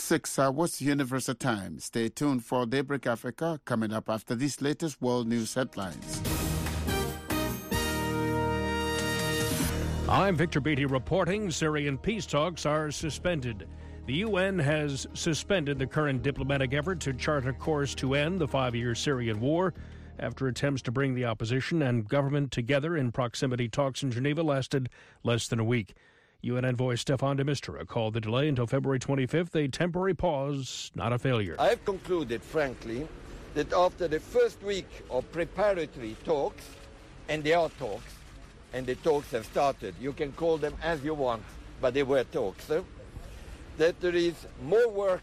6 hours Universal Time. Stay tuned for Daybreak Africa coming up after these latest world news headlines. I'm Victor Beatty reporting Syrian peace talks are suspended. The UN has suspended the current diplomatic effort to chart a course to end the 5-year Syrian war after attempts to bring the opposition and government together in proximity talks in Geneva lasted less than a week. UN envoy Staffan de Mistura called the delay until February 25th a temporary pause, not a failure. I've concluded, frankly, that after the first week of preparatory talks, and there are talks, and the talks have started, you can call them as you want, but they were talks, that there is more work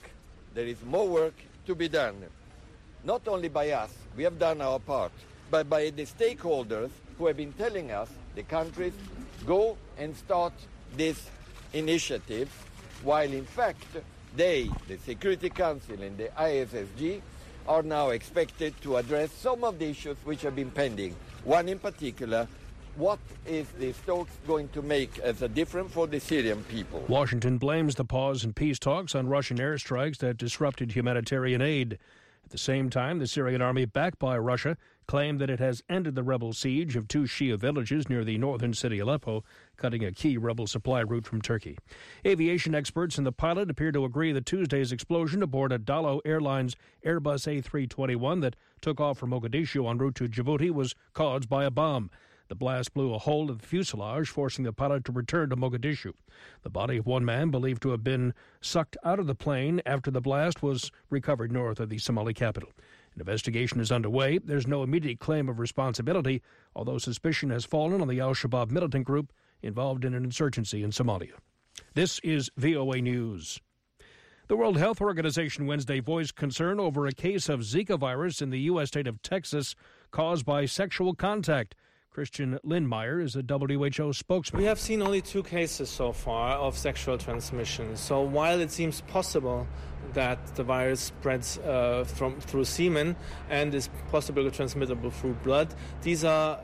to be done. Not only by us, we have done our part, but by the stakeholders who have been telling us, the countries, go and start this initiative, while in fact they, the Security Council and the ISSG, are now expected to address some of the issues which have been pending. One in particular, what is the Stokes going to make as a difference for the Syrian people? Washington blames the pause in peace talks on Russian airstrikes that disrupted humanitarian aid. At the same time, the Syrian army, backed by Russia, claimed that it has ended the rebel siege of 2 Shia villages near the northern city Aleppo, cutting a key rebel supply route from Turkey. Aviation experts and the pilot appear to agree that Tuesday's explosion aboard a Dalo Airlines Airbus A321 that took off from Mogadishu en route to Djibouti was caused by a bomb. The blast blew a hole in the fuselage, forcing the pilot to return to Mogadishu. The body of one man, believed to have been sucked out of the plane after the blast, was recovered north of the Somali capital. An investigation is underway. There's no immediate claim of responsibility, although suspicion has fallen on the al-Shabaab militant group involved in an insurgency in Somalia. This is VOA News. The World Health Organization Wednesday voiced concern over a case of Zika virus in the U.S. state of Texas caused by sexual contact. Christian Lindmeier is a WHO spokesman. We have seen only 2 cases so far of sexual transmission. So while it seems possible that the virus spreads through semen and is possibly transmittable through blood, these are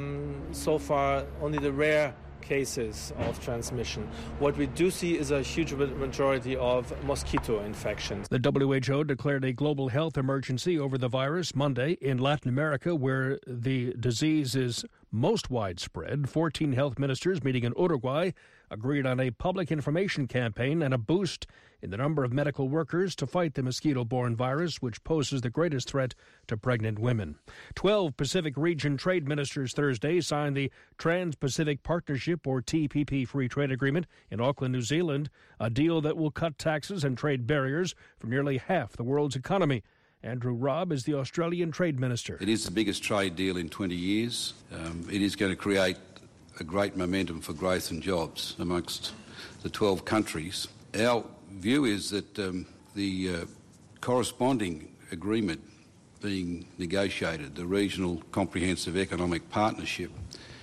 so far only the rare cases of transmission. What we do see is a huge majority of mosquito infections. The WHO declared a global health emergency over the virus Monday in Latin America, where the disease is most widespread. 14 health ministers meeting in Uruguay agreed on a public information campaign and a boost in the number of medical workers to fight the mosquito-borne virus, which poses the greatest threat to pregnant women. 12 Pacific Region trade ministers Thursday signed the Trans-Pacific Partnership, or TPP, free trade agreement in Auckland, New Zealand, a deal that will cut taxes and trade barriers for nearly half the world's economy. Andrew Robb is the Australian Trade Minister. It is the biggest trade deal in 20 years. It is going to create a great momentum for growth and jobs amongst the 12 countries. Our view is that the corresponding agreement being negotiated, the Regional Comprehensive Economic Partnership,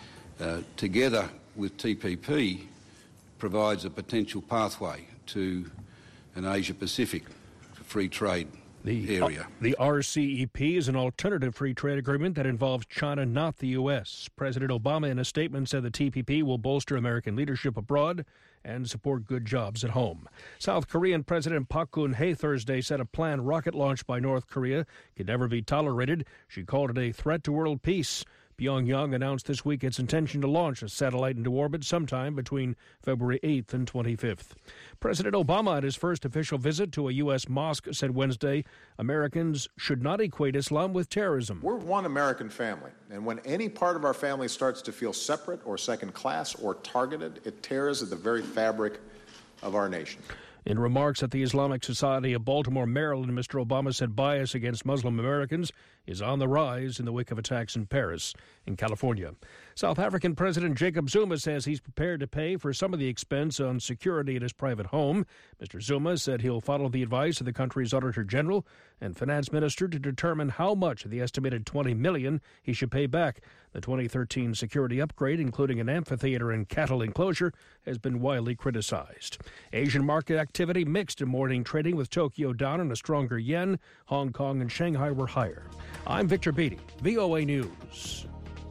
together with TPP, provides a potential pathway to an Asia-Pacific free trade area. The RCEP is an alternative free trade agreement that involves China, not the U.S. President Obama, in a statement, said the TPP will bolster American leadership abroad and support good jobs at home. South Korean President Park Geun-hye Thursday said a planned rocket launch by North Korea could never be tolerated. She called it a threat to world peace. Pyongyang announced this week its intention to launch a satellite into orbit sometime between February 8th and 25th. President Obama, at his first official visit to a U.S. mosque, said Wednesday Americans should not equate Islam with terrorism. We're one American family, and when any part of our family starts to feel separate or second class or targeted, it tears at the very fabric of our nation. In remarks at the Islamic Society of Baltimore, Maryland, Mr. Obama said bias against Muslim Americans is on the rise in the wake of attacks in Paris in California. South African President Jacob Zuma says he's prepared to pay for some of the expense on security at his private home. Mr. Zuma said he'll follow the advice of the country's Auditor General and Finance Minister to determine how much of the estimated $20 million he should pay back. The 2013 security upgrade, including an amphitheater and cattle enclosure, has been widely criticized. Asian market activity mixed in morning trading, with Tokyo down and a stronger yen. Hong Kong and Shanghai were higher. I'm Victor Beatty, VOA News.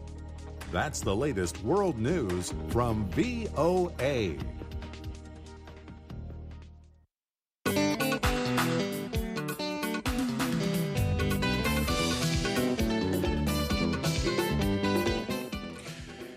That's the latest world news from VOA.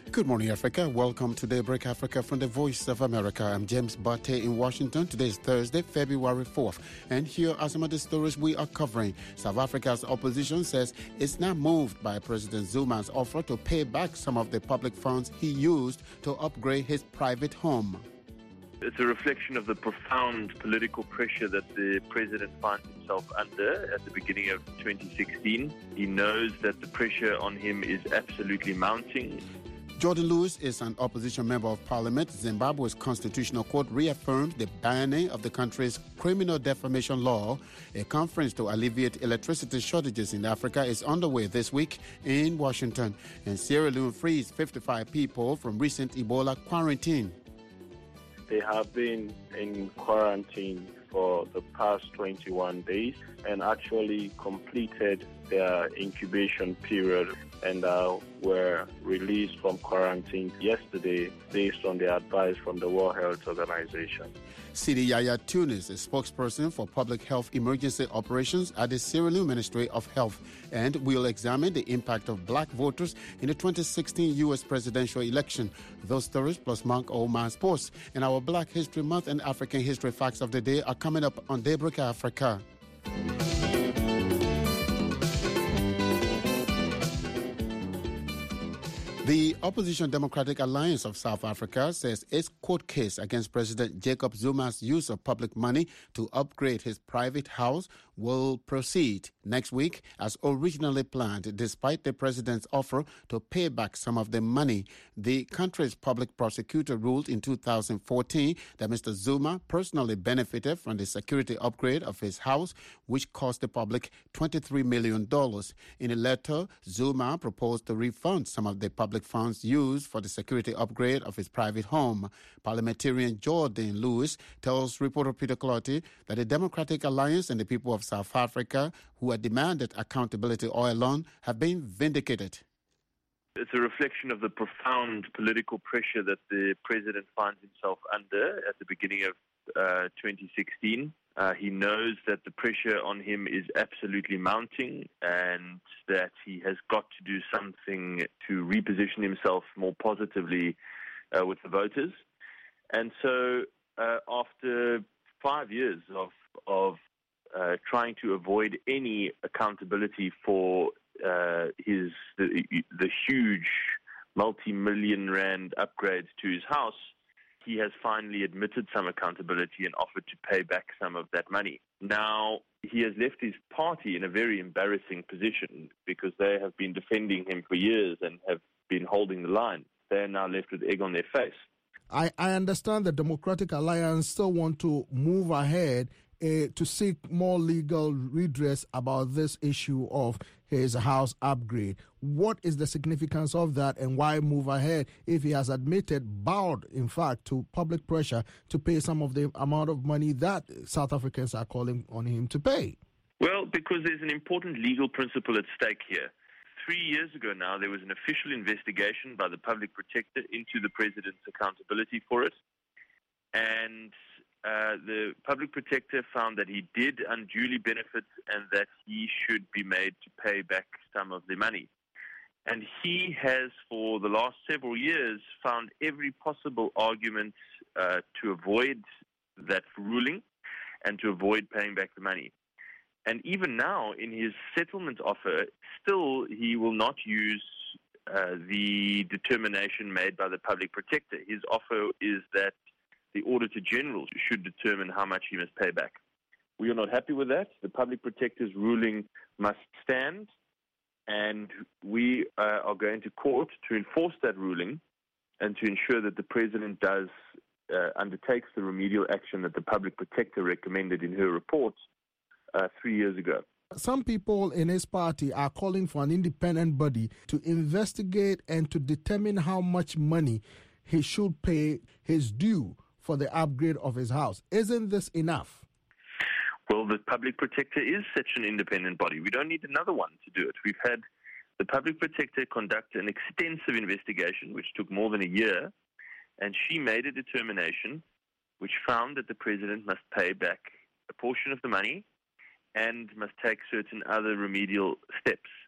Good morning, Africa. Welcome to Daybreak Africa from the Voice of America. I'm James Bate in Washington. Today is Thursday, February 4th. And here are some of the stories we are covering. South Africa's opposition says it's not moved by President Zuma's offer to pay back some of the public funds he used to upgrade his private home. It's a reflection of the profound political pressure that the president finds himself under at the beginning of 2016. He knows that the pressure on him is absolutely mounting. Jordan Lewis is an opposition member of parliament. Zimbabwe's constitutional court reaffirmed the banning of the country's criminal defamation law. A conference to alleviate electricity shortages in Africa is underway this week in Washington. And Sierra Leone frees 55 people from recent Ebola quarantine. They have been in quarantine for the past 21 days and actually completed their incubation period and were released from quarantine yesterday based on the advice from the World Health Organization. Sidi Yaya Tunis is spokesperson for public health emergency operations at the Sierra Leone Ministry of Health, and will examine the impact of black voters in the 2016 U.S. presidential election. Those stories plus Monk Omar Sports and our Black History Month and African History Facts of the Day are coming up on Daybreak Africa. The Opposition Democratic Alliance of South Africa says its court case against President Jacob Zuma's use of public money to upgrade his private house will proceed next week as originally planned, despite the president's offer to pay back some of the money. The country's public prosecutor ruled in 2014 that Mr. Zuma personally benefited from the security upgrade of his house, which cost the public $23 million. In a letter, Zuma proposed to refund some of the public funds used for the security upgrade of his private home. Parliamentarian Jordan Lewis tells reporter Peter Clotty that the Democratic Alliance and the people of South Africa, who had demanded accountability all along, have been vindicated. It's a reflection of the profound political pressure that the president finds himself under at the beginning of 2016. He knows that the pressure on him is absolutely mounting and that he has got to do something to reposition himself more positively with the voters. And so after 5 years of trying to avoid any accountability for the huge multi-million rand upgrades to his house, he has finally admitted some accountability and offered to pay back some of that money. Now, he has left his party in a very embarrassing position because they have been defending him for years and have been holding the line. They are now left with egg on their face. I understand the Democratic Alliance still want to move ahead to seek more legal redress about this issue of his house upgrade. What is the significance of that, and why move ahead if he has bowed, in fact, to public pressure to pay some of the amount of money that South Africans are calling on him to pay? Well, because there's an important legal principle at stake here. 3 years ago now, there was an official investigation by the public protector into the president's accountability for it. And the public protector found that he did unduly benefit and that he should be made to pay back some of the money. And he has, for the last several years, found every possible argument to avoid that ruling and to avoid paying back the money. And even now, in his settlement offer, still he will not use the determination made by the public protector. His offer is that the Auditor General should determine how much he must pay back. We are not happy with that. The public protector's ruling must stand, and we are going to court to enforce that ruling and to ensure that the president undertakes the remedial action that the public protector recommended in her report 3 years ago. Some people in his party are calling for an independent body to investigate and to determine how much money he should pay his due for the upgrade of his house. Isn't this enough? Well, the public protector is such an independent body. We don't need another one to do it. We've had the public protector conduct an extensive investigation, which took more than a year, and she made a determination which found that the president must pay back a portion of the money and must take certain other remedial steps.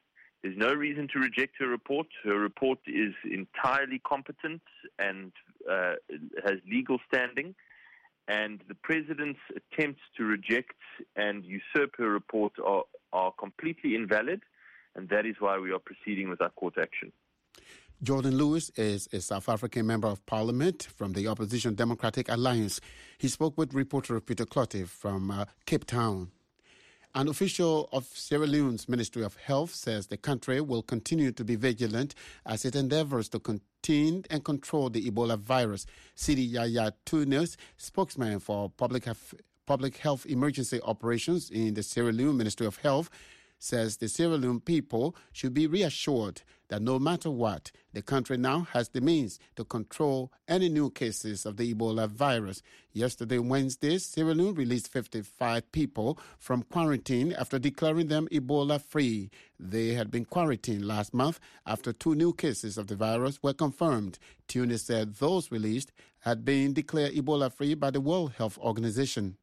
There's no reason to reject her report. Her report is entirely competent and has legal standing. And the president's attempts to reject and usurp her report are completely invalid, and that is why we are proceeding with our court action. Jordan Lewis is a South African member of parliament from the opposition Democratic Alliance. He spoke with reporter Peter Clotte from Cape Town. An official of Sierra Leone's Ministry of Health says the country will continue to be vigilant as it endeavors to contain and control the Ebola virus. Sidi Yaya Tunis, spokesman for public health emergency operations in the Sierra Leone Ministry of Health, says the Sierra Leone people should be reassured that no matter what, the country now has the means to control any new cases of the Ebola virus. Yesterday, Wednesday, Sierra Leone released 55 people from quarantine after declaring them Ebola-free. They had been quarantined last month after 2 new cases of the virus were confirmed. Tunis said those released had been declared Ebola-free by the World Health Organization.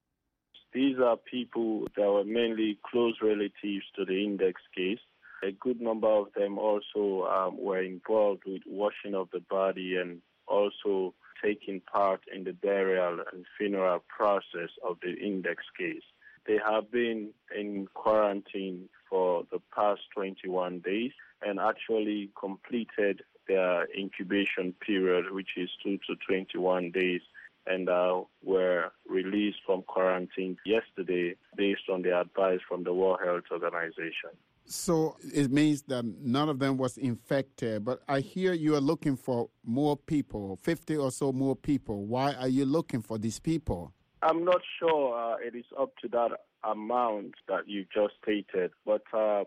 These are people that were mainly close relatives to the index case. A good number of them also were involved with washing of the body and also taking part in the burial and funeral process of the index case. They have been in quarantine for the past 21 days and actually completed their incubation period, which is 2 to 21 days. And were released from quarantine yesterday based on the advice from the World Health Organization. So it means that none of them was infected, but I hear you are looking for more people, 50 or so more people. Why are you looking for these people? I'm not sure it is up to that amount that you just stated, but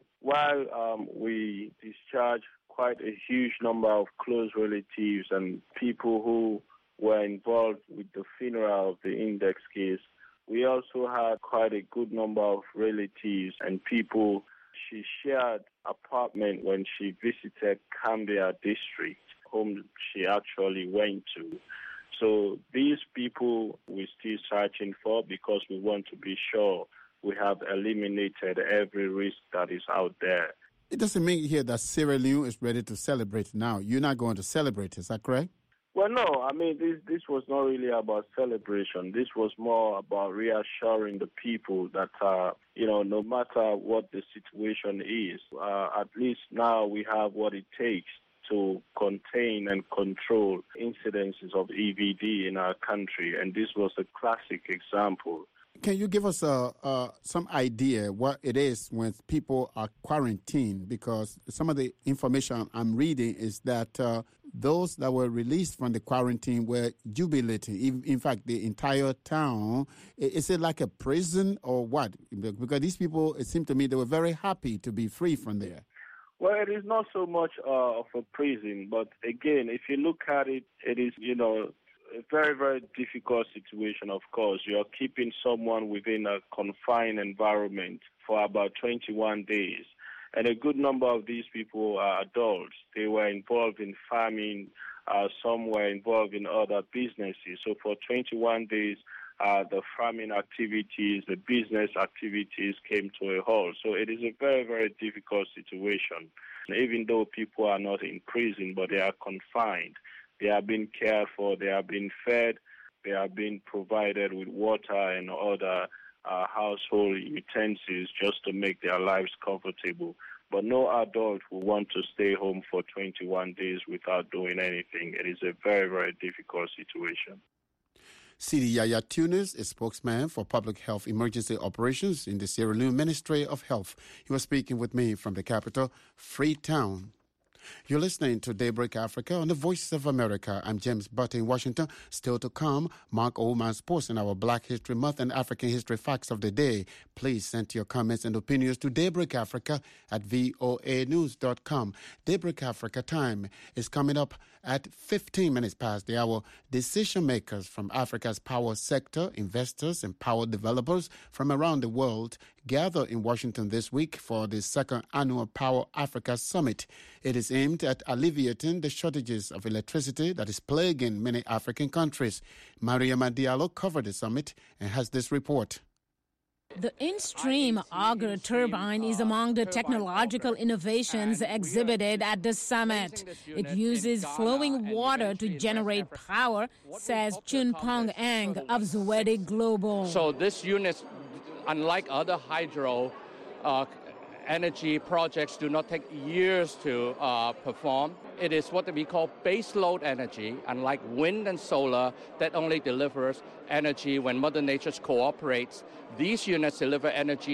while we discharge quite a huge number of close relatives and people who were involved with the funeral of the index case, we also had quite a good number of relatives and people. She shared apartment when she visited Cambia district, whom she actually went to. So these people we're still searching for because we want to be sure we have eliminated every risk that is out there. It doesn't mean here that Sierra Leone is ready to celebrate now. You're not going to celebrate, is that correct? Well, no. I mean, this was not really about celebration. This was more about reassuring the people that, no matter what the situation is, at least now we have what it takes to contain and control incidences of EVD in our country. And this was a classic example. Can you give us some idea what it is when people are quarantined? Because some of the information I'm reading is that those that were released from the quarantine were jubilating. In fact, the entire town, is it like a prison or what? Because these people, it seemed to me, they were very happy to be free from there. Well, it is not so much of a prison, but again, if you look at it, it is, a very, very difficult situation, of course. You're keeping someone within a confined environment for about 21 days. And a good number of these people are adults. They were involved in farming. Some were involved in other businesses. So for 21 days, the farming activities, the business activities came to a halt. So it is a very, very difficult situation. Even though people are not in prison, but they are confined. They are being cared for, they are being fed, they are being provided with water and other household utensils just to make their lives comfortable. But no adult will want to stay home for 21 days without doing anything. It is a very, very difficult situation. Sidi Yaya Tunis is spokesman for Public Health Emergency Operations in the Sierra Leone Ministry of Health. He was speaking with me from the capital, Freetown. You're listening to Daybreak Africa on the Voice of America. I'm James Butt in Washington. Still to come, Mark Oman's post in our Black History Month and African History Facts of the Day. Please send your comments and opinions to Daybreak Africa at voanews.com. Daybreak Africa time is coming up at 15 minutes past the hour. Decision makers from Africa's power sector, investors and power developers from around the world gather in Washington this week for the second annual Power Africa Summit. It is aimed at alleviating the shortages of electricity that is plaguing many African countries. Mariama Diallo covered the summit and has this report. The in-stream Auger turbine is among the technological innovations exhibited at the summit. It uses flowing water to generate power, says Chun Pong Ang of Zoetic Global. So this unit, unlike other hydro energy projects, do not take years to perform. It is what we call base load energy, unlike wind and solar that only delivers energy when Mother Nature cooperates. These units deliver energy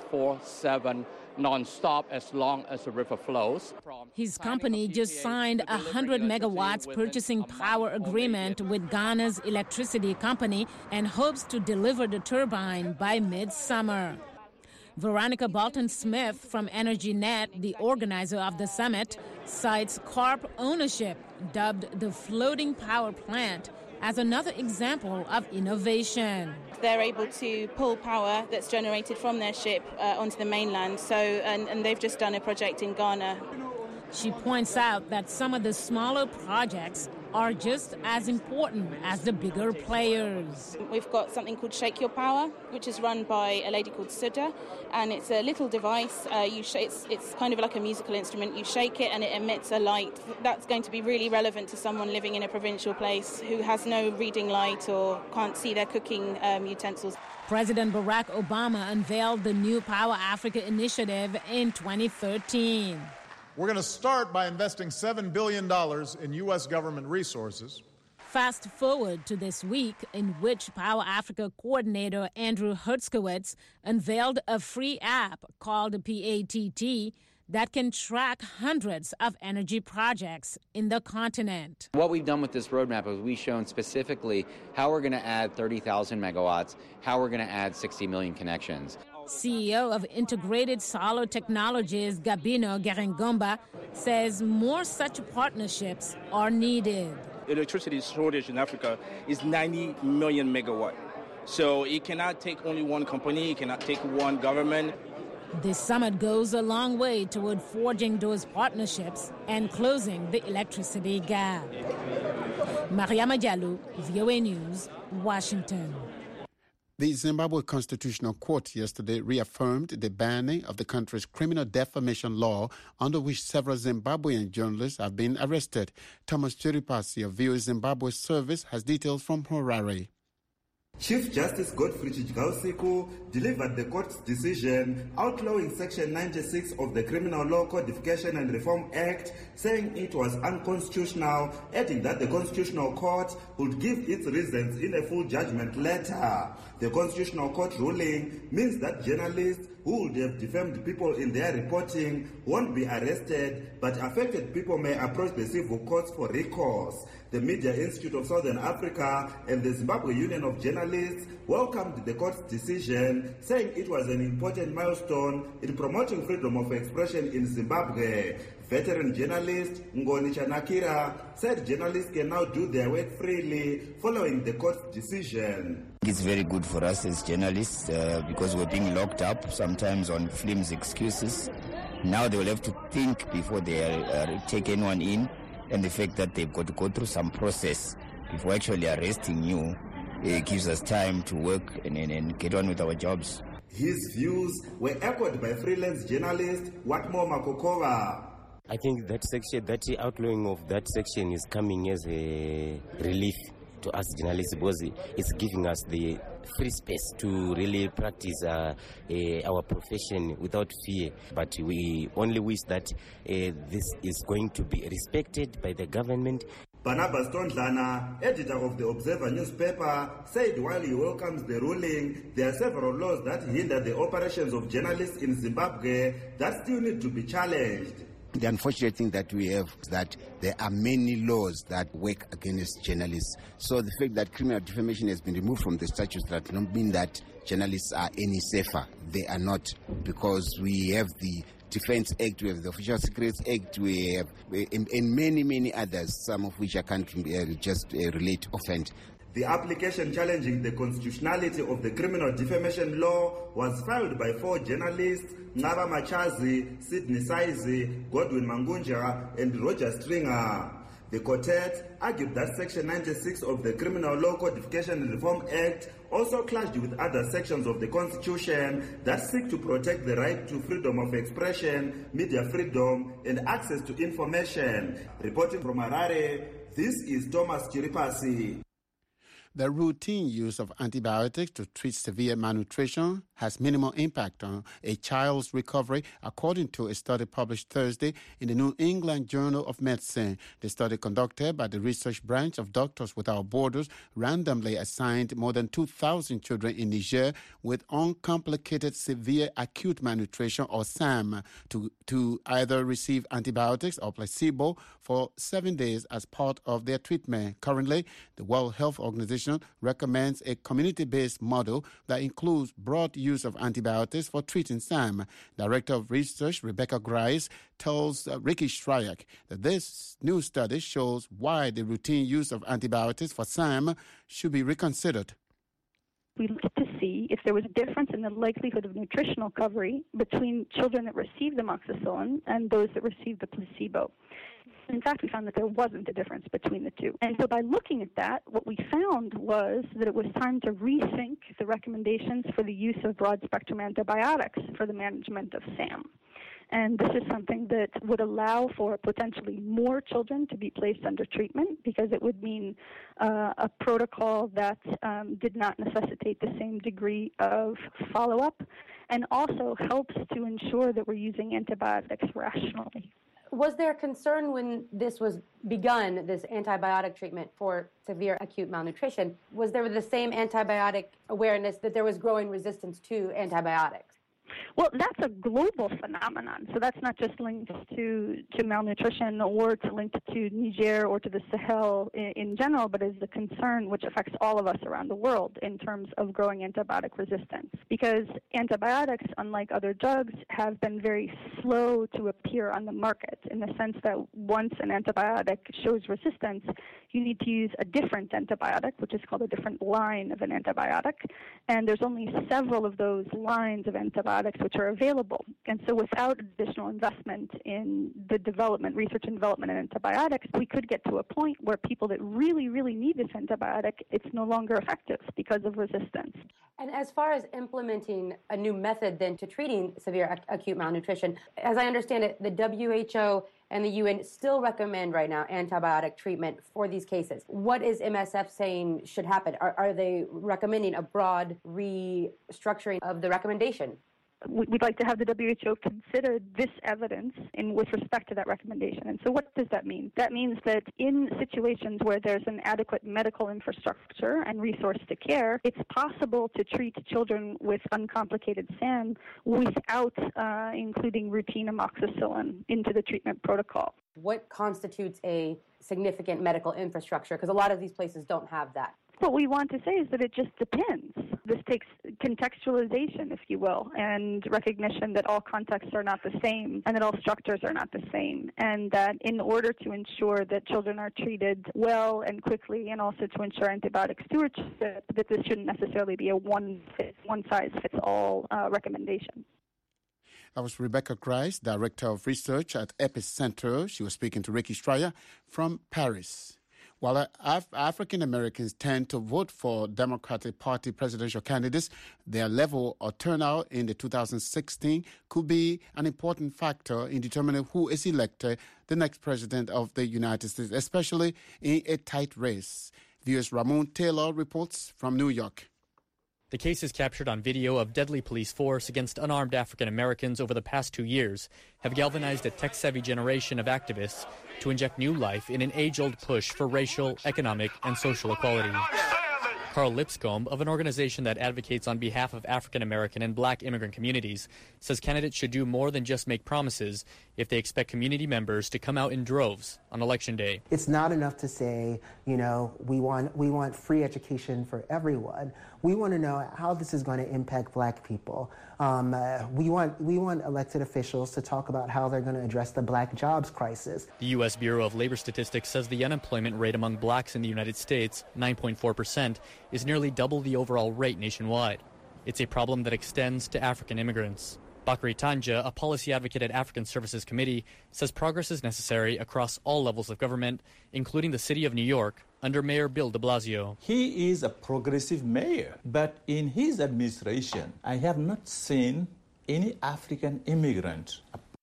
24/7, non-stop, as long as the river flows. His company just signed a 100 megawatts purchasing power agreement with Ghana's electricity company and hopes to deliver the turbine by mid-summer. Veronica Bolton-Smith from EnergyNet, the organizer of the summit, cites Corp ownership, dubbed the floating power plant, as another example of innovation. They're able to pull power that's generated from their ship onto the mainland, and they've just done a project in Ghana. She points out that some of the smaller projects are just as important as the bigger players. We've got something called Shake Your Power, which is run by a lady called Sudha, and it's a little device. It's kind of like a musical instrument. You shake it and it emits a light. That's going to be really relevant to someone living in a provincial place who has no reading light or can't see their cooking utensils. President Barack Obama unveiled the new Power Africa initiative in 2013. We're going to start by investing $7 billion in U.S. government resources. Fast forward to this week, in which Power Africa coordinator Andrew Hertzkowitz unveiled a free app called PATT that can track hundreds of energy projects in the continent. What we've done with this roadmap is we've shown specifically how we're going to add 30,000 megawatts, how we're going to add 60 million connections. CEO of Integrated Solar Technologies, Gabino Gerengomba, says more such partnerships are needed. Electricity shortage in Africa is 90 million megawatt. So it cannot take only one company, it cannot take one government. This summit goes a long way toward forging those partnerships and closing the electricity gap. Mariama Diallo, VOA News, Washington. The Zimbabwe Constitutional Court yesterday reaffirmed the banning of the country's criminal defamation law, under which several Zimbabwean journalists have been arrested. Thomas Chiripasi of VOA Zimbabwe Service has details from Harare. Chief Justice Godfrey Chigausiku delivered the court's decision outlawing Section 96 of the Criminal Law Codification and Reform Act, saying it was unconstitutional, adding that the Constitutional Court would give its reasons in a full judgment letter. The Constitutional Court ruling means that journalists who would have defamed people in their reporting won't be arrested, but affected people may approach the civil courts for recourse. The Media Institute of Southern Africa and the Zimbabwe Union of Journalists welcomed the court's decision, saying it was an important milestone in promoting freedom of expression in Zimbabwe. Veteran journalist Ngoni Chanakira said journalists can now do their work freely following the court's decision. It's very good for us as journalists because we're being locked up sometimes on flimsy excuses. Now they will have to think before they take anyone in, and the fact that they've got to go through some process before actually arresting you gives us time to work and get on with our jobs. His views were echoed by freelance journalist Watmo Makokova. I think that section, that outlawing of that section is coming as a relief to us journalists because it's giving us the free space to really practice our profession without fear. But we only wish that this is going to be respected by the government. Barnabas Tondlana, editor of the Observer newspaper, said while he welcomes the ruling, there are several laws that hinder the operations of journalists in Zimbabwe that still need to be challenged. The unfortunate thing that we have is that there are many laws that work against journalists. So the fact that criminal defamation has been removed from the statutes does not mean that journalists are any safer. They are not, because we have the Defense Act, we have the Official Secrets Act, we have and many others, some of which I can't just relate offhand. The application challenging the constitutionality of the criminal defamation law was filed by 4 journalists, Ngaba Machazi, Sidney Saizi, Godwin Mangunja, and Roger Stringer. The quartet argued that Section 96 of the Criminal Law Codification and Reform Act also clashed with other sections of the Constitution that seek to protect the right to freedom of expression, media freedom, and access to information. Reporting from Harare, this is Thomas Chiripasi. The routine use of antibiotics to treat severe malnutrition has minimal impact on a child's recovery, according to a study published Thursday in the New England Journal of Medicine. The study, conducted by the research branch of Doctors Without Borders, randomly assigned more than 2,000 children in Niger with uncomplicated severe acute malnutrition, or SAM, to either receive antibiotics or placebo for 7 days as part of their treatment. Currently, the World Health Organization recommends a community-based model that includes broad use of antibiotics for treating SAM. Director of Research Rebecca Grice tells Ricky Stryak that this new study shows why the routine use of antibiotics for SAM should be reconsidered. We looked to see if there was a difference in the likelihood of nutritional recovery between children that received amoxicillin and those that received the placebo. In fact, we found that there wasn't a difference between the two. And so by looking at that, what we found was that it was time to rethink the recommendations for the use of broad-spectrum antibiotics for the management of SAM. And this is something that would allow for potentially more children to be placed under treatment, because it would mean a protocol that did not necessitate the same degree of follow-up, and also helps to ensure that we're using antibiotics rationally. Was there concern when this was begun, this antibiotic treatment for severe acute malnutrition? Was there the same antibiotic awareness that there was growing resistance to antibiotics? Well, that's a global phenomenon. So that's not just linked to malnutrition or linked to Niger or to the Sahel in general, but is a concern which affects all of us around the world in terms of growing antibiotic resistance. Because antibiotics, unlike other drugs, have been very slow to appear on the market, in the sense that once an antibiotic shows resistance, you need to use a different antibiotic, which is called a different line of an antibiotic. And there's only several of those lines of antibiotics which are available. And so without additional investment in the development, research and development in antibiotics, we could get to a point where people that really, really need this antibiotic, it's no longer effective because of resistance. And as far as implementing a new method then to treating severe acute malnutrition, as I understand it, the WHO and the UN still recommend right now antibiotic treatment for these cases. What is MSF saying should happen? Are they recommending a broad restructuring of the recommendation? We'd like to have the WHO consider this evidence with respect to that recommendation. And so what does that mean? That means that in situations where there's an adequate medical infrastructure and resource to care, it's possible to treat children with uncomplicated SAM without including routine amoxicillin into the treatment protocol. What constitutes a significant medical infrastructure? Because a lot of these places don't have that. What we want to say is that it just depends. This takes contextualization, if you will, and recognition that all contexts are not the same and that all structures are not the same, and that in order to ensure that children are treated well and quickly, and also to ensure antibiotic stewardship, that this shouldn't necessarily be a one-size-fits-all recommendation. That was Rebecca Grice, Director of Research at Epicenter. She was speaking to Ricky Stryer from Paris. While African Americans tend to vote for Democratic Party presidential candidates, their level of turnout in the 2016 could be an important factor in determining who is elected the next president of the United States, especially in a tight race. VOA's Ramon Taylor reports from New York. The cases captured on video of deadly police force against unarmed African Americans over the past 2 years have galvanized a tech-savvy generation of activists to inject new life in an age-old push for racial, economic, and social equality. Carl Lipscomb, of an organization that advocates on behalf of African American and black immigrant communities, says candidates should do more than just make promises if they expect community members to come out in droves on Election Day. It's not enough to say, we want free education for everyone. We want to know how this is going to impact black people. We want elected officials to talk about how they're going to address the black jobs crisis. The U.S. Bureau of Labor Statistics says the unemployment rate among blacks in the United States, 9.4%, is nearly double the overall rate nationwide. It's a problem that extends to African immigrants. Bakary Tanja, a policy advocate at African Services Committee, says progress is necessary across all levels of government, including the city of New York, under Mayor Bill de Blasio. He is a progressive mayor, but in his administration, I have not seen any African immigrant.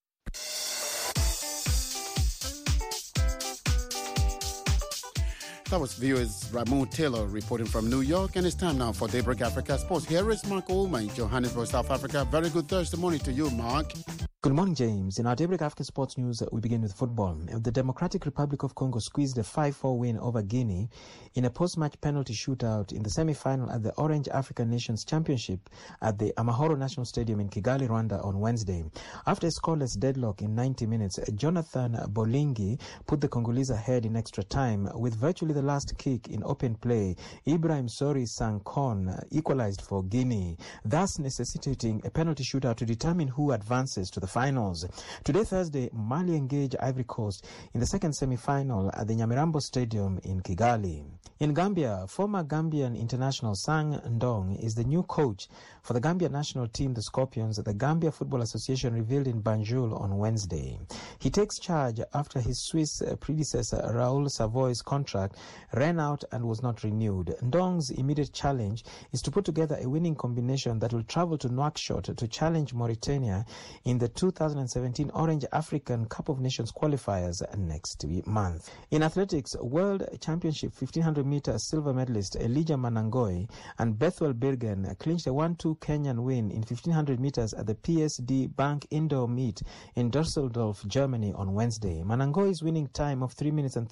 That was viewers Ramon Taylor reporting from New York, and it's time now for Daybreak Africa Sports. Here is Mark Olma in Johannesburg, South Africa. Very good Thursday morning to you, Mark. Good morning, James. In our Daybreak Africa Sports News, we begin with football. The Democratic Republic of Congo squeezed a 5-4 win over Guinea in a post-match penalty shootout in the semi-final at the Orange African Nations Championship at the Amahoro National Stadium in Kigali, Rwanda on Wednesday. After a scoreless deadlock in 90 minutes, Jonathan Bolingi put the Congolese ahead in extra time with virtually the last kick in open play. Ibrahim Sori Sankon equalized for Guinea, thus necessitating a penalty shootout to determine who advances to the finals. Today, Thursday, Mali engage Ivory Coast in the second semi-final at the Nyamirambo Stadium in Kigali. In Gambia, former Gambian international Sang Ndong is the new coach for the Gambia national team, the Scorpions, the Gambia Football Association revealed in Banjul on Wednesday. He takes charge after his Swiss predecessor Raoul Savoy's contract ran out and was not renewed. Ndong's immediate challenge is to put together a winning combination that will travel to Nouakchott to challenge Mauritania in the 2017 Orange African Cup of Nations qualifiers next month. In athletics, World Championship 1500-meter silver medalist Elijah Manangoi and Bethwell Birgen clinched a 1-2 Kenyan win in 1500 meters at the PSD Bank Indoor Meet in Dusseldorf, Germany on Wednesday. Manangoi's winning time of 3 minutes and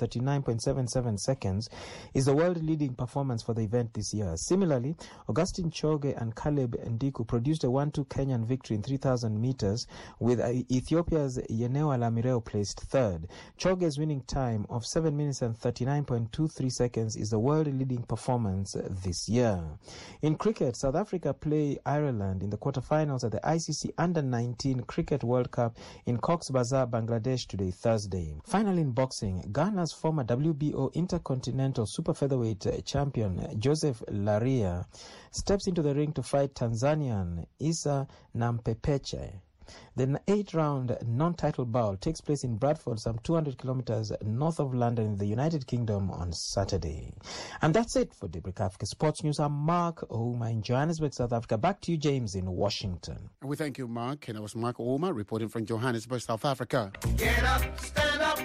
39.77 seconds is the world-leading performance for the event this year. Similarly, Augustine Choge and Caleb Ndiku produced a 1-2 Kenyan victory in 3000 meters, with Ethiopia's Yeneo Alamireo placed third. Choge's winning time of 7 minutes and 39.23 seconds is the world-leading performance this year. In cricket, South Africa play Ireland in the quarterfinals at the ICC Under-19 Cricket World Cup in Cox's Bazar, Bangladesh today, Thursday. Finally, in boxing, Ghana's former WBO Intercontinental Super Featherweight champion Joseph Laria steps into the ring to fight Tanzanian Issa Nampepeche. The 8-round non-title bout takes place in Bradford, some 200 kilometers north of London in the United Kingdom on Saturday. And that's it for Daybreak Africa Sports News. I'm Mark Ouma in Johannesburg, South Africa. Back to you, James, in Washington. We thank you, Mark. And that was Mark Ouma reporting from Johannesburg, South Africa. Get up, stand up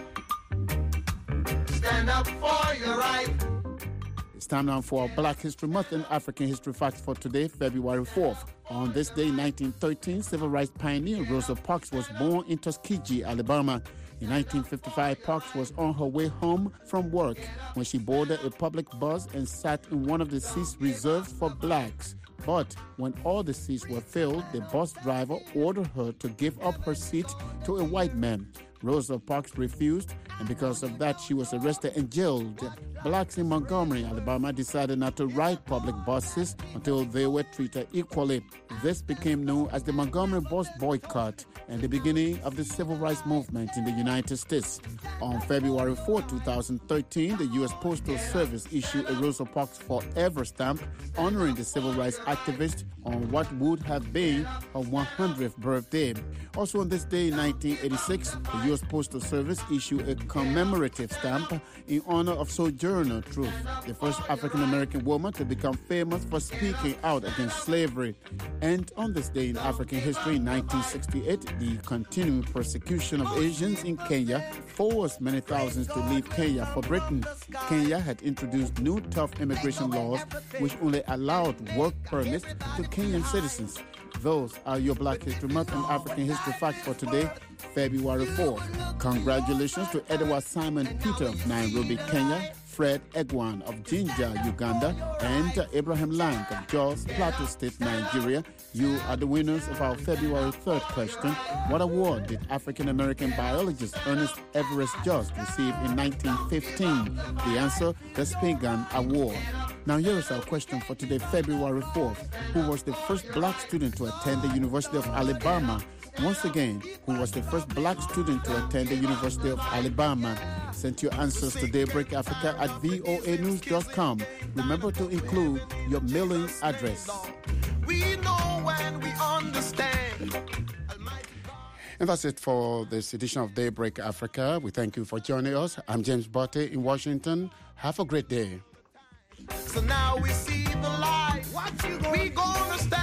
for your right. It's time now for our Black History Month and African History Facts for today, February 4th. On this day, 1913, civil rights pioneer Rosa Parks was born in Tuskegee, Alabama. In 1955, Parks was on her way home from work when she boarded a public bus and sat in one of the seats reserved for blacks. But when all the seats were filled, the bus driver ordered her to give up her seat to a white man. Rosa Parks refused, and because of that, she was arrested and jailed. Blacks in Montgomery, Alabama, decided not to ride public buses until they were treated equally. This became known as the Montgomery bus boycott and the beginning of the civil rights movement in the United States. On February 4, 2013, the U.S. Postal Service issued a Rosa Parks Forever stamp honoring the civil rights activist on what would have been her 100th birthday. Also on this day in 1986, the U.S. Postal Service issued a commemorative stamp in honor of Sojourner Truth, the first African-American woman to become famous for speaking out against slavery. And on this day in African history in 1968, the continuing persecution of Asians in Kenya forced many thousands to leave Kenya for Britain. Kenya had introduced new tough immigration laws which only allowed work permits to Kenyan citizens. Those are your Black History Month and African History Facts for today, February 4th. Congratulations to Edward Simon Peter of Nairobi, Kenya, Fred Egwan of Jinja, Uganda, and Abraham Lang of Jos, Plateau State, Nigeria. You are the winners of our February 3rd question. What award did African-American biologist Ernest Everest Just receive in 1915? The answer, the Spingarn Award. Now here is our question for today, February 4th. Who was the first black student to attend the University of Alabama? Once again, who was the first black student to attend the University of Alabama? Send your answers to Daybreak Africa at voanews.com. Remember to include your mailing address. We know when we understand. And that's it for this edition of Daybreak Africa. We thank you for joining us. I'm James Botte in Washington. Have a great day. So now we see the light. We gonna stand.